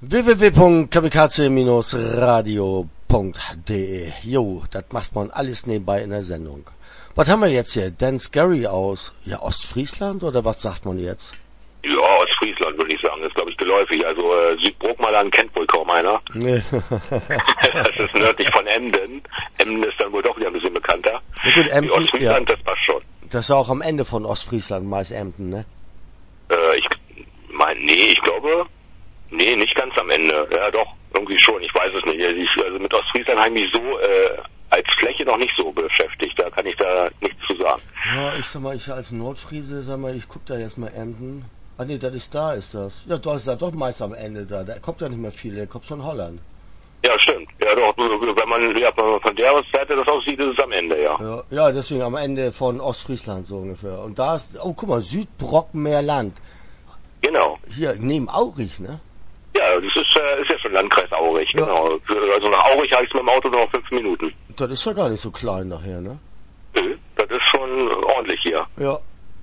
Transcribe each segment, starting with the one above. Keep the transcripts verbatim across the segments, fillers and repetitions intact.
w w w punkt kamikaze radio punkt d e. Jo, das macht man alles nebenbei in der Sendung. Was haben wir jetzt hier? Dan Scary aus ja, Ostfriesland oder was sagt man jetzt? Ja, Ostfriesland würde ich sagen, das ist glaube ich geläufig. Also äh, Südbrookmalan kennt wohl kaum einer. Nee. Das ist nördlich von Emden. Emden ist dann wohl doch wieder ein bisschen bekannter. Ja, gut, Emden, Die Ostfriesland, ja. Das passt schon. Das ist auch am Ende von Ostfriesland, meist Emden, ne? Äh, ich meine, nee, ich glaube, nee, nicht ganz am Ende. Ja, doch, irgendwie schon, ich weiß es nicht. Also, ich, also mit Ostfriesland habe ich mich so äh, als Fläche noch nicht so beschäftigt. Da kann ich da nichts zu sagen. Ja, ich sag mal, ich als Nordfriese, sag mal, ich guck da jetzt mal Emden. Ah nee, das ist da, ist das. Ja, doch, ist da doch meist am Ende da. Da kommt ja nicht mehr viel, der kommt von Holland. Ja, stimmt. Ja, doch, wenn man, ja, von der Seite das aussieht, ist es am Ende, ja. Ja, ja, deswegen am Ende von Ostfriesland so ungefähr. Und da ist, oh, guck mal, Südbrockmeerland. Genau. Hier, neben Aurich, ne? Ja, das ist, äh, ist ja schon Landkreis Aurich, Ja. genau. Also nach Aurich habe ich es mit dem Auto noch fünf Minuten. Das ist ja gar nicht so klein nachher, ne? Nö, das ist schon ordentlich hier. Ja.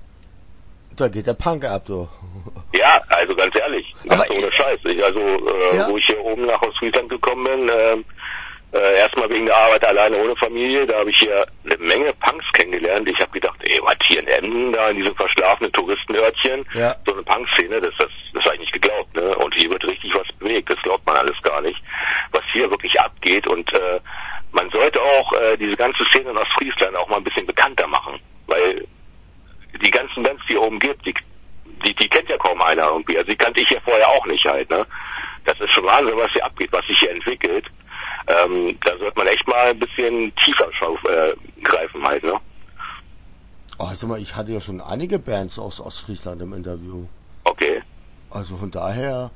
Da geht der Punk ab, du. Ja, also ganz ehrlich, ganz Aber ohne ich- Scheiß. Ich, also, äh, Ja. wo ich hier oben nach Ostfriesland gekommen bin, äh, äh, erstmal wegen der Arbeit alleine ohne Familie, da habe ich hier eine Menge Punks kennengelernt. Ich habe gedacht, ey, was hier in Emden, da in diesem verschlafenen Touristenörtchen, Ja. so eine Punkszene, das, das, das habe ich nicht geglaubt, ne? Und hier wird richtig was bewegt, das glaubt man alles gar nicht, was hier wirklich abgeht. Und äh, man sollte auch äh, diese ganze Szene in Ostfriesland auch mal ein bisschen bekannter machen, weil die ganzen Bands, die hier oben gibt, die, die, die kennt ja kaum einer irgendwie. Also die kannte ich ja vorher auch nicht halt, ne? Das ist schon Wahnsinn, was hier abgeht, was sich hier entwickelt. Ähm, da sollte man echt mal ein bisschen tiefer schauf, äh, greifen halt, ne? Oh, sag mal, ich hatte ja schon einige Bands aus Ostfriesland im Interview. Okay. Also von daher,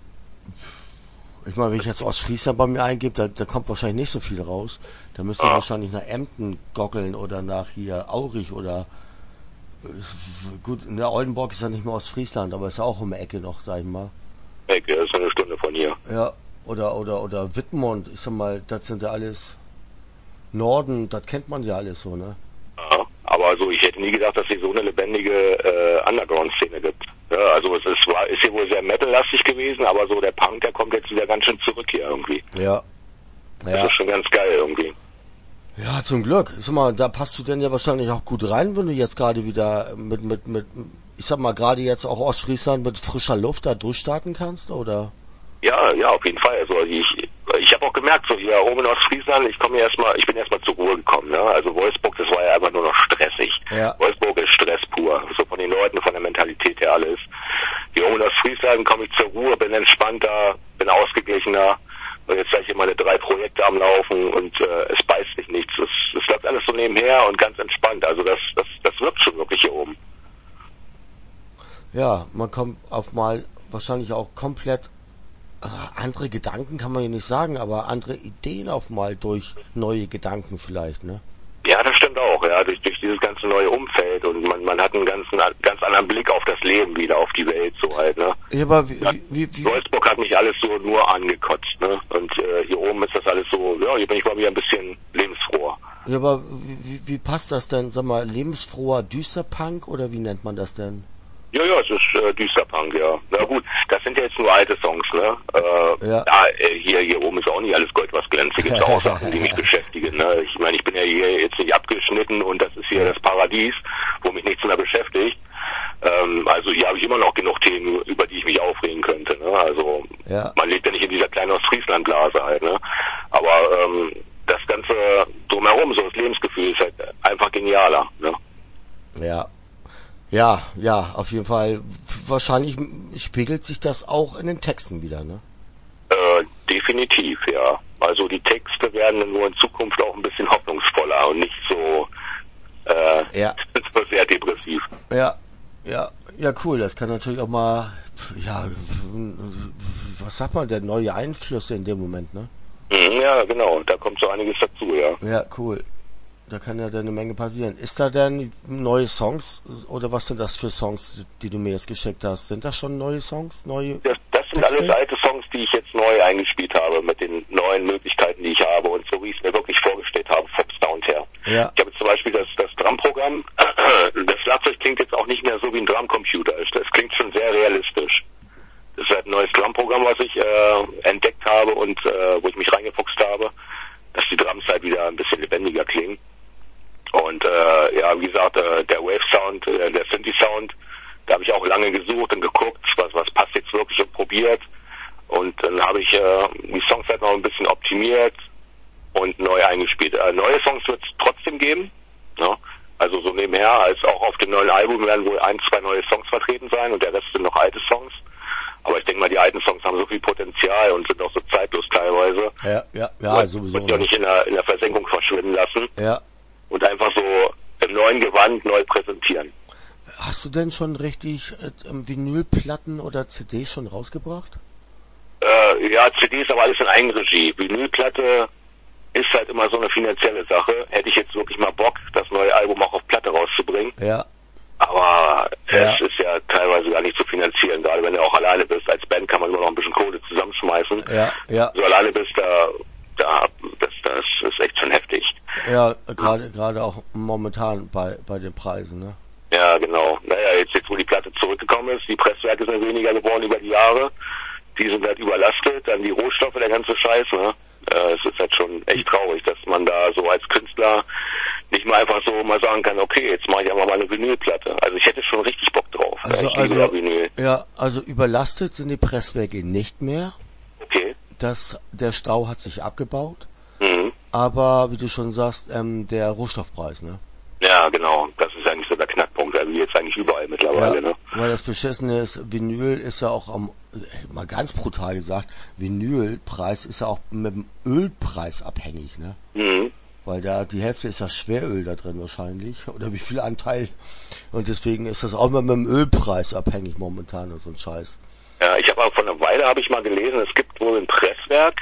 ich meine, wenn ich jetzt Ostfriesland bei mir eingebe, da, da kommt wahrscheinlich nicht so viel raus. Da müsste ich Ah. wahrscheinlich nach Emden gockeln oder nach hier Aurich oder äh, gut, in der Oldenburg ist ja nicht mehr Ostfriesland, aber ist ja auch um die Ecke noch, sag ich mal. Weg, das ist eine Stunde von hier. Ja, oder oder oder Wittmund, ich sag mal, das sind ja alles Norden, das kennt man ja alles so, ne? Ja, aber also ich hätte nie gedacht, dass hier so eine lebendige äh, Underground-Szene gibt. Ja, also es ist, war, ist hier wohl sehr metallastig gewesen, aber so der Punk, der kommt jetzt wieder ganz schön zurück hier irgendwie. Ja. Das Ja. ist schon ganz geil irgendwie. Ja, zum Glück. Sag mal, da passt du denn ja wahrscheinlich auch gut rein, wenn du jetzt gerade wieder mit, mit, mit, ich sag mal, gerade jetzt auch Ostfriesland mit frischer Luft da durchstarten kannst, oder? Ja, ja, auf jeden Fall. Also ich, ich habe auch gemerkt, so hier oben in Ostfriesland, ich komme erstmal, ich bin erstmal zur Ruhe gekommen. Ne? Also Wolfsburg, das war ja einfach nur noch stressig. Ja. Wolfsburg ist Stress pur, so von den Leuten, von der Mentalität her alles. Hier oben in Ostfriesland komme ich zur Ruhe, bin entspannter, bin ausgeglichener. Und jetzt habe ich hier meine drei Projekte am Laufen und äh, es beißt sich nichts. Es, es läuft alles so nebenher und ganz entspannt. Also das, das, das wirkt schon wirklich hier oben. Ja, man kommt auf mal wahrscheinlich auch komplett äh, andere Gedanken, kann man ja nicht sagen, aber andere Ideen auf mal durch neue Gedanken vielleicht, ne? Ja, das stimmt auch, ja, durch, durch dieses ganze neue Umfeld und man, man hat einen ganz, ganz anderen Blick auf das Leben wieder, auf die Welt so halt, ne. Ja, aber wie, Ja, wie, wie, wie Wolfsburg hat mich alles so nur angekotzt, ne, und äh, hier oben ist das alles so, ja, hier bin ich mal wieder ein bisschen lebensfroher. ja, aber wie, wie, wie passt das denn, sag mal, lebensfroher Düsterpunk oder wie nennt man das denn? Ja, ja, es ist äh, Düsterpunk, ja. Na gut, das sind ja jetzt nur alte Songs, ne? Äh, Ja. ja, äh, hier, hier oben ist auch nicht alles Gold, was glänzt. Hier gibt's auch Sachen, die mich beschäftigen, ne? Ich meine, ich bin ja hier jetzt nicht abgeschnitten und das ist hier das Paradies, wo mich nichts mehr beschäftigt. Ähm, also hier habe ich immer noch genug Themen, über die ich mich aufregen könnte, ne? Also Ja. man lebt ja nicht in dieser kleinen Ostfriesland-Blase halt, ne? Aber ähm, das Ganze drumherum, so das Lebensgefühl ist halt einfach genialer, ne? Ja. Ja, ja, auf jeden Fall. Wahrscheinlich spiegelt sich das auch in den Texten wieder, ne? Äh, definitiv, ja. Also die Texte werden nur in Zukunft auch ein bisschen hoffnungsvoller und nicht so, äh, Ja. so sehr depressiv. Ja, ja, ja, cool. Das kann natürlich auch mal, ja, was sagt man denn, neue Einflüsse in dem Moment, ne? Mhm, ja, genau, da kommt so einiges dazu, ja. Ja, cool. Da kann ja dann eine Menge passieren. Ist da denn neue Songs oder was sind das für Songs, die du mir jetzt geschickt hast? Sind das schon neue Songs? Neue? Das, das sind Texte? alles alte Songs, die ich jetzt neu eingespielt habe, mit den neuen Möglichkeiten, die ich habe und so wie ich es mir wirklich vorgestellt habe, vom Sound her. Ja. Ich habe zum Beispiel das, das Drumprogramm, das Schlagzeug klingt jetzt auch nicht mehr so wie ein Drumcomputer, das klingt schon sehr realistisch. Das ist halt ein neues Drumprogramm, was ich äh, entdeckt habe und äh, wo ich mich reingefuchst habe, dass die Drums halt wieder ein bisschen lebendiger klingen. Und äh, ja, wie gesagt, äh, der Wave-Sound, äh, der Synthi-Sound, da habe ich auch lange gesucht und geguckt, was, was passt jetzt wirklich und probiert. Und dann habe ich äh, die Songs halt noch ein bisschen optimiert und neu eingespielt. Äh, neue Songs wird es trotzdem geben, ne? Also so nebenher, als auch auf dem neuen Album werden wohl ein, zwei neue Songs vertreten sein und der Rest sind noch alte Songs. Aber ich denke mal, die alten Songs haben so viel Potenzial und sind auch so zeitlos teilweise. Ja, ja, ja, und sowieso. Und ja nicht in der, in der Versenkung verschwinden lassen. Ja. Und einfach so im neuen Gewand neu präsentieren. Hast du denn schon richtig äh, Vinylplatten oder C Ds schon rausgebracht? Äh, ja, C Ds, aber alles in Eigenregie. Vinylplatte ist halt immer so eine finanzielle Sache. Hätte ich jetzt wirklich mal Bock, das neue Album auch auf Platte rauszubringen. Ja. Aber ja. es ist ja teilweise gar nicht zu finanzieren. Gerade wenn du auch alleine bist. Als Band kann man immer noch ein bisschen Kohle zusammenschmeißen. Ja, ja. So alleine bist, da, da, das, das ist echt schon heftig. Ja, gerade, gerade auch momentan bei, bei den Preisen, ne? Ja, genau. Naja, jetzt, jetzt wo die Platte zurückgekommen ist, die Presswerke sind weniger geworden über die Jahre. Die sind halt überlastet, dann die Rohstoffe, der ganze Scheiß, ne? Äh, es ist halt schon echt traurig, dass man da so als Künstler nicht mal einfach so mal sagen kann, okay, jetzt mache ich einfach mal eine Vinylplatte. Also ich hätte schon richtig Bock drauf. Also, ich also, ja, Vinyl. ja, also überlastet sind die Presswerke nicht mehr. Okay. Das, der Stau hat sich abgebaut. Mhm. Aber, wie du schon sagst, ähm, der Rohstoffpreis, ne? Ja, genau. Das ist eigentlich so der Knackpunkt. Also jetzt eigentlich überall mittlerweile, ja, ne? Weil das Beschissene ist, Vinyl ist ja auch am, mal ganz brutal gesagt, Vinylpreis ist ja auch mit dem Ölpreis abhängig, ne? Mhm. Weil da die Hälfte ist ja Schweröl da drin wahrscheinlich, oder wie viel Anteil. Und deswegen ist das auch immer mit dem Ölpreis abhängig momentan und so ein Scheiß. Ja, ich habe auch vor einer Weile habe ich mal gelesen, es gibt wohl ein Presswerk,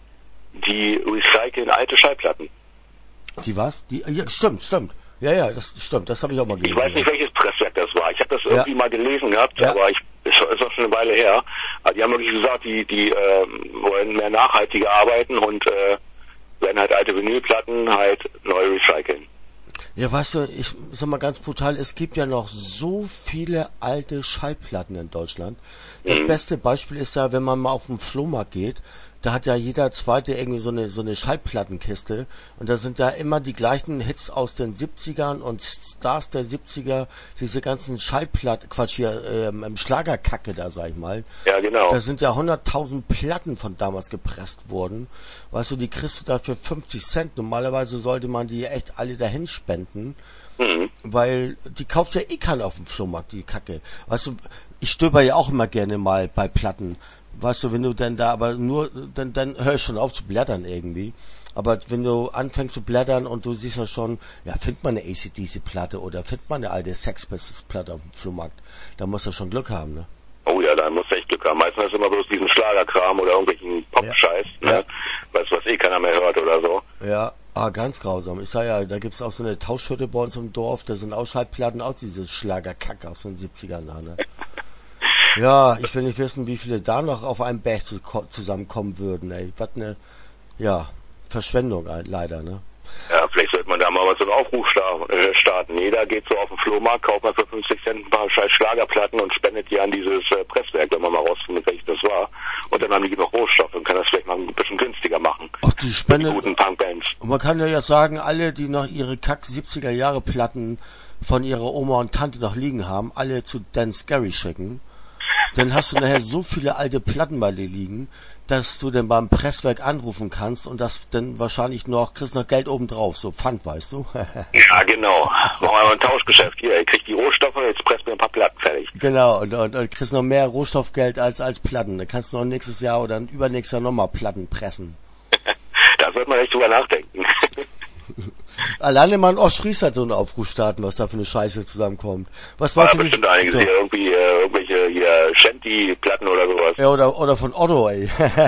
die recyceln alte Schallplatten. Die was? Die, ja, stimmt, stimmt. Ja, ja, das stimmt, das habe ich auch mal gelesen. Ich weiß nicht, welches Presswerk das war. Ich habe das irgendwie ja. mal gelesen gehabt, ja. aber ich ist auch schon eine Weile her. Aber die haben wirklich gesagt, die die äh, wollen mehr nachhaltiger arbeiten und äh, werden halt alte Vinylplatten halt neu recyceln. Ja, weißt du, ich sag mal ganz brutal, es gibt ja noch so viele alte Schallplatten in Deutschland. Das mhm. beste Beispiel ist ja, wenn man mal auf den Flohmarkt geht, da hat ja jeder Zweite irgendwie so eine so eine Schallplattenkiste und da sind da immer die gleichen Hits aus den siebzigern und Stars der siebziger, diese ganzen Schallplatten, Quatsch hier, ähm, Schlagerkacke da, sag ich mal. Ja, genau. Da sind ja hunderttausend Platten von damals gepresst worden. Weißt du, die kriegst du da für fünfzig Cent. Normalerweise sollte man die echt alle dahin spenden. Mhm. Weil die kauft ja eh keiner auf dem Flohmarkt, die Kacke. Weißt du, ich stöber ja auch immer gerne mal bei Platten. Weißt du, wenn du dann da aber nur, dann, dann hör ich schon auf zu blättern irgendwie. Aber wenn du anfängst zu blättern und du siehst ja schon, ja, findet man eine A C D C-Platte oder findet man eine alte Sex Pistols-Platte auf dem Flohmarkt, da musst du schon Glück haben, ne? Oh ja, da musst du echt Glück haben. Meistens ist immer bloß diesen Schlagerkram oder irgendwelchen Pop-Scheiß, ja. ne? Ja. Was, was eh keiner mehr hört oder so. Ja, ah, ganz grausam. Ich sag ja, da gibt's auch so eine Tauschhütte bei uns im Dorf, da sind auch Schallplatten, auch dieses Schlagerkacke aus den siebzigern da, ne? Ja, ich will nicht wissen, wie viele da noch auf einem Berg zu, zusammenkommen würden, ey. Was ne, ja, Verschwendung leider, ne? Ja, vielleicht sollte man da mal so einen Aufruf starten. Jeder geht so auf den Flohmarkt, kauft mal für fünfzig Cent ein paar scheiß Schlagerplatten und spendet die an dieses äh, Presswerk, wenn man mal rausfindet, welches das war. Und dann haben die genug Rohstoffe und kann das vielleicht mal ein bisschen günstiger machen. Ach, die Spende. Die guten Punkbands. Und man kann ja jetzt sagen, alle, die noch ihre Kack siebziger Jahre Platten von ihrer Oma und Tante noch liegen haben, alle zu Dan Scary schicken. Dann hast du nachher so viele alte Platten bei dir liegen, dass du dann beim Presswerk anrufen kannst und das dann wahrscheinlich noch, kriegst noch Geld obendrauf, so Pfand, weißt du? Ja, genau. Machen wir mal ein Tauschgeschäft. Hier, ihr kriegt die Rohstoffe, jetzt presst mir ein paar Platten fertig. Genau, und, und, und kriegst noch mehr Rohstoffgeld als als Platten. Dann kannst du noch nächstes Jahr oder übernächstes Jahr nochmal Platten pressen. Da sollte man echt drüber nachdenken. Alleine mal in Ostfriesland so einen Aufruf starten, was da für eine Scheiße zusammenkommt. Was war meinst du? Bestimmt einiges hier, irgendwie, äh, irgendwelche hier Shanty-Platten oder sowas. Ja, oder, oder von Otto, ey.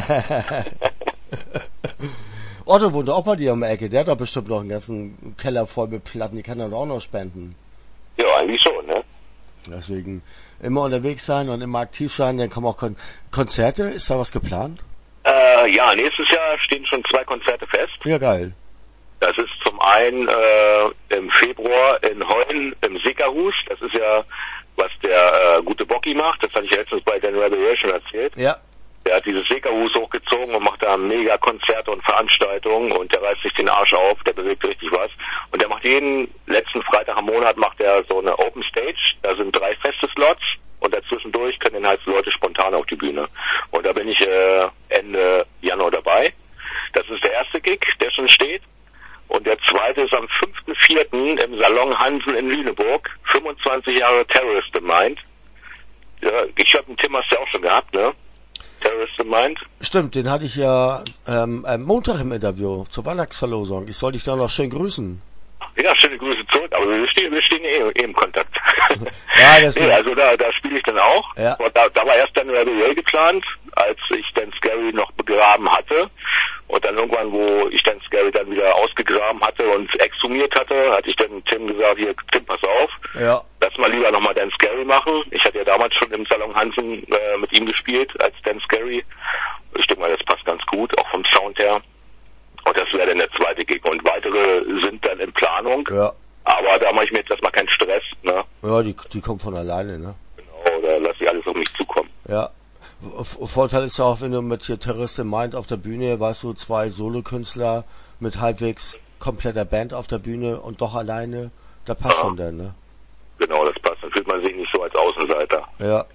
Otto wohnt auch bei dir um die Ecke, der hat doch bestimmt noch einen ganzen Keller voll mit Platten, die kann er doch auch noch spenden. Ja, eigentlich schon, ne? Deswegen immer unterwegs sein und immer aktiv sein, dann kommen auch Kon- Konzerte, ist da was geplant? Äh, ja, nächstes Jahr stehen schon zwei Konzerte fest. Ja, geil. Das ist zum einen äh, im Februar in Heun im Segerhus. Das ist ja, was der äh, gute Bocki macht. Das hatte ich ja letztens bei Dan Rebel schon erzählt. Ja. Der hat dieses Segerhus hochgezogen und macht da mega Konzerte und Veranstaltungen und der reißt sich den Arsch auf, der bewegt richtig was. Und der macht jeden letzten Freitag im Monat macht er so eine Open Stage. Da sind drei feste Slots und dazwischendurch können dann halt Leute spontan auf die Bühne. Und da bin ich äh, Ende Januar dabei. Das ist der erste Gig, der schon steht. Und der zweite ist am fünften vierten im Salon Hansen in Lüneburg. fünfundzwanzig Jahre Terrorist in Mind. Ja, ich glaube, den Tim hast du ja auch schon gehabt, ne? Terrorist in Mind. Stimmt, den hatte ich ja ähm, am Montag im Interview zur Weihnachtsverlosung. Ich soll dich da noch schön grüßen. Ja, schöne Grüße zurück, aber wir stehen, wir stehen eh, eh im Kontakt. Ja, das nee, ist also da, da spiele ich dann auch. Ja. Da, da war erst dann Rebel geplant, als ich Dan Scary noch begraben hatte. Und dann irgendwann, wo ich Dan Scary dann wieder ausgegraben hatte und exhumiert hatte, hatte ich dann Tim gesagt, hier, Tim, pass auf. Ja. Lass mal lieber nochmal Dan Scary machen. Ich hatte ja damals schon im Salon Hansen äh, mit ihm gespielt als Dan Scary. Ich denke mal, das passt ganz gut, auch vom Sound her. Und das wäre dann der zweite Gig. Und weitere sind dann in Planung. Ja. Aber da mache ich mir jetzt erstmal keinen Stress, ne? Ja, die, die kommen von alleine, ne? Genau, da lasse ich alles auf mich zukommen. Ja. Vorteil ist ja auch, wenn du mit hier Terrorist in Mind auf der Bühne, weißt du, zwei Solokünstler mit halbwegs kompletter Band auf der Bühne und doch alleine, da passt ja schon dann, ne? Genau, das passt. Dann fühlt man sich nicht so als Außenseiter. Ja.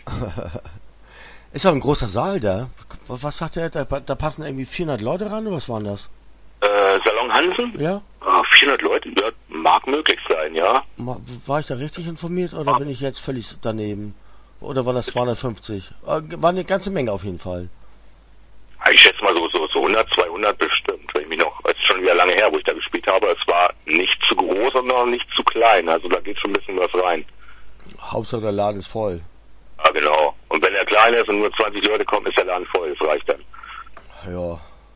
Ist auch ein großer Saal da. Was sagt der? Da, da passen irgendwie vierhundert Leute ran, oder was waren das? Äh, Salon Hansen? Ja. Ah, vierhundert Leute? Ja, mag möglich sein, ja. War ich da richtig informiert oder bin ich jetzt völlig daneben? Oder war das zweihundertfünfzig? War eine ganze Menge auf jeden Fall. Ich schätze mal so, so, so hundert, zweihundert bestimmt, wenn ich mich noch, es ist schon wieder lange her, wo ich da gespielt habe. Es war nicht zu groß und noch nicht zu klein, also da geht schon ein bisschen was rein. Hauptsache der Laden ist voll. Ja, genau. Und wenn er klein ist und nur zwanzig Leute kommen, ist der Laden voll, das reicht dann. Ja.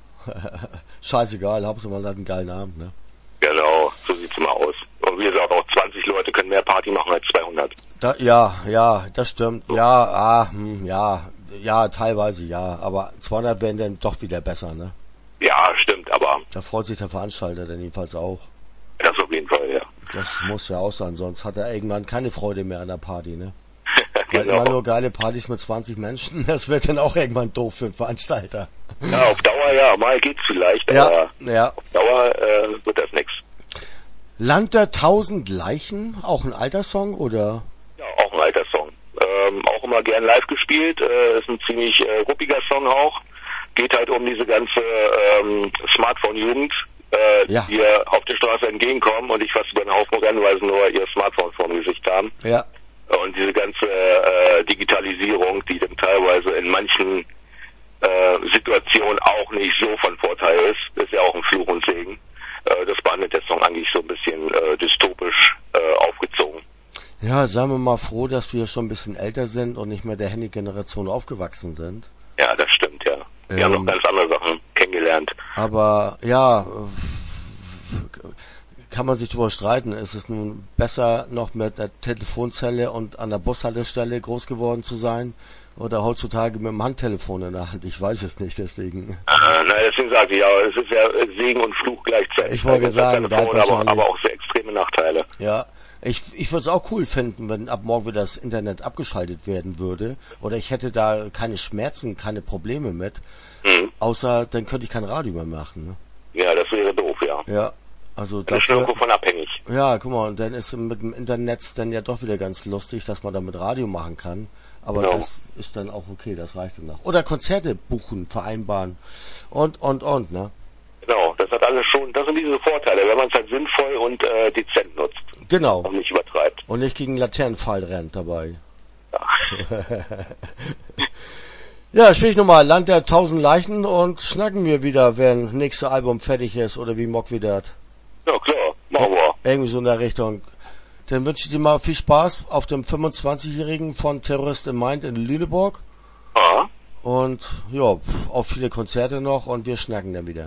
Scheißegal, Hauptsache man hat einen geilen Abend, ne? Genau, so sieht's mal aus. Und wie gesagt, auch zwanzig Leute können mehr Party machen als zweihundert. Da, ja, ja, das stimmt. So. Ja, ah, hm, ja, ja, teilweise ja, aber zweihundert wären dann doch wieder besser, ne? Ja, stimmt, aber... Da freut sich der Veranstalter dann jedenfalls auch. Das auf jeden Fall, ja. Das muss ja auch sein, sonst hat er irgendwann keine Freude mehr an der Party, ne? Genau. Weil immer nur geile Partys mit zwanzig Menschen, das wird dann auch irgendwann doof für den Veranstalter. Ja, auf Dauer ja, mal geht's vielleicht, ja, aber ja. auf Dauer äh, wird das nix. Land der tausend Leichen, auch ein alter Song, oder? Ja, auch ein alter Song. Ähm, auch immer gern live gespielt, äh, ist ein ziemlich äh, ruppiger Song auch. Geht halt um diese ganze ähm, Smartphone-Jugend, äh, ja. die ihr auf der Straße entgegenkommen und ich fast über den Haufen rennen, weil sie nur ihr Smartphone vor dem Gesicht haben. Ja. Und diese ganze äh, Digitalisierung, die dann teilweise in manchen äh, Situationen auch nicht so von Vorteil ist, ist ja auch ein Fluch und Segen. Äh, das behandelt der Song eigentlich so ein bisschen äh, dystopisch äh, aufgezogen. Ja, seien wir mal froh, dass wir schon ein bisschen älter sind und nicht mehr der Handy-Generation aufgewachsen sind. Ja, das stimmt, ja. Wir ähm, haben noch ganz andere Sachen kennengelernt. Aber ja, kann man sich darüber streiten. Ist es nun besser, noch mit der Telefonzelle und an der Bushaltestelle groß geworden zu sein? Oder heutzutage mit dem Handtelefon in der Hand? Ich weiß es nicht, deswegen. Äh, nein, deswegen sage ich ja, es ist ja Segen und Fluch gleichzeitig. Ich wollte sagen, da Telefon, aber, aber auch sehr extreme Nachteile. Ja, ich, ich würde es auch cool finden, wenn ab morgen wieder das Internet abgeschaltet werden würde. Oder ich hätte da keine Schmerzen, keine Probleme mit. Mhm. Außer, dann könnte ich kein Radio mehr machen. Ne? Ja, das wäre doof, ja. Ja. Also das ist schon irgendwo von abhängig. Ja, guck mal, und dann ist mit dem Internet dann ja doch wieder ganz lustig, dass man damit Radio machen kann. Aber genau. Das ist dann auch okay, das reicht dann noch. Oder Konzerte buchen, vereinbaren und, und, und, ne? Genau, das hat alles schon, das sind diese Vorteile, wenn man es halt sinnvoll und äh, dezent nutzt. Genau. Und nicht übertreibt. Und nicht gegen Laternenpfahl rennt dabei. Ja. Ja, spiel ich nochmal Land der tausend Leichen und schnacken wir wieder, wenn nächste Album fertig ist oder wie Mock wieder hat. Ja, klar, machen wir. Irgendwie so in der Richtung. Dann wünsche ich dir mal viel Spaß auf dem fünfundzwanzigjährigen von Terrorist in Mind in Lüneburg. Aha. Und ja, auch viele Konzerte noch und wir schnacken dann wieder.